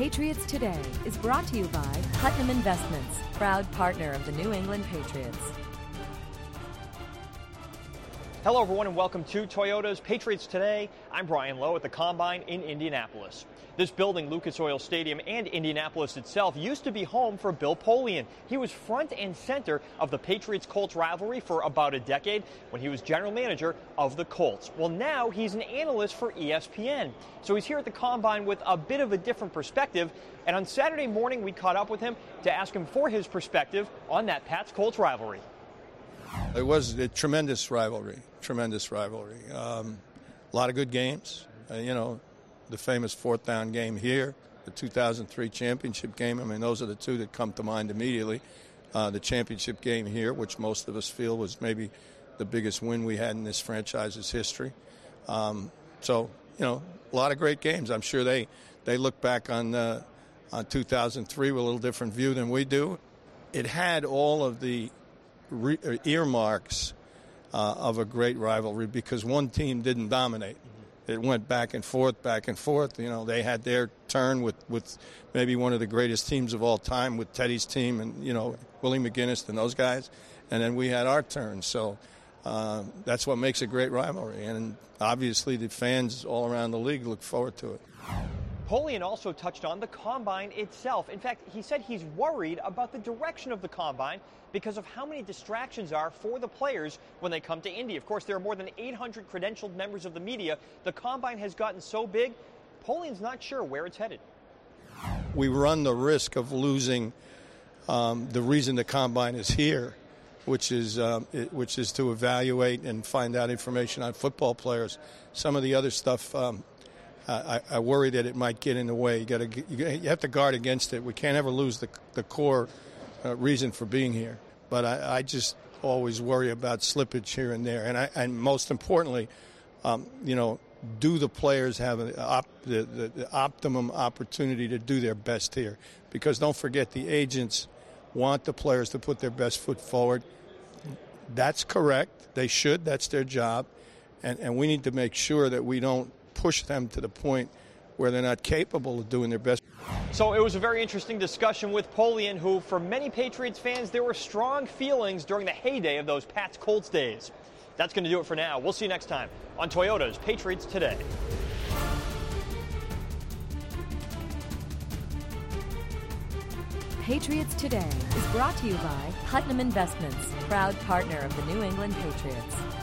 Patriots Today is brought to you by Putnam Investments, proud partner of the New England Patriots. Hello, everyone, and welcome to Toyota's Patriots Today. I'm Brian Lowe at the Combine in Indianapolis. This building, Lucas Oil Stadium, and Indianapolis itself used to be home for Bill Polian. He was front and center of the Patriots-Colts rivalry for about a decade when he was general manager of the Colts. Well, now he's an analyst for ESPN. So he's here at the Combine with a bit of a different perspective. And on Saturday morning, we caught up with him to ask him for his perspective on that Pats-Colts rivalry. It was a tremendous rivalry. A lot of good games. The famous fourth down game here, the 2003 championship game. I mean, those are the two that come to mind immediately. The championship game here, which most of us feel was maybe the biggest win we had in this franchise's history. A lot of great games. I'm sure they look back on 2003 with a little different view than we do. It had all of the earmarks of a great rivalry because one team didn't dominate. It went back and forth. They had their turn with maybe one of the greatest teams of all time with Teddy's team and, Willie McGinnis and those guys. And then we had our turn. So that's what makes a great rivalry. And obviously the fans all around the league look forward to it. Polian also touched on the Combine itself. In fact, he said he's worried about the direction of the Combine because of how many distractions are for the players when they come to Indy. Of course, there are more than 800 credentialed members of the media. The Combine has gotten so big, Polian's not sure where it's headed. We run the risk of losing the reason the Combine is here, which is to evaluate and find out information on football players. Some of the other stuff, I worry that it might get in the way. You have to guard against it. We can't ever lose the core reason for being here. But I just always worry about slippage here and there. And most importantly, do the players have the optimum opportunity to do their best here? Because don't forget, the agents want the players to put their best foot forward. That's correct. They should. That's their job. And we need to make sure that we don't push them to the point where they're not capable of doing their best. So it was a very interesting discussion with Polian, who, for many Patriots fans, there were strong feelings during the heyday of those Pats-Colts days. That's going to do it for now. We'll see you next time on Toyota's Patriots Today. Patriots Today is brought to you by Putnam Investments, proud partner of the New England Patriots.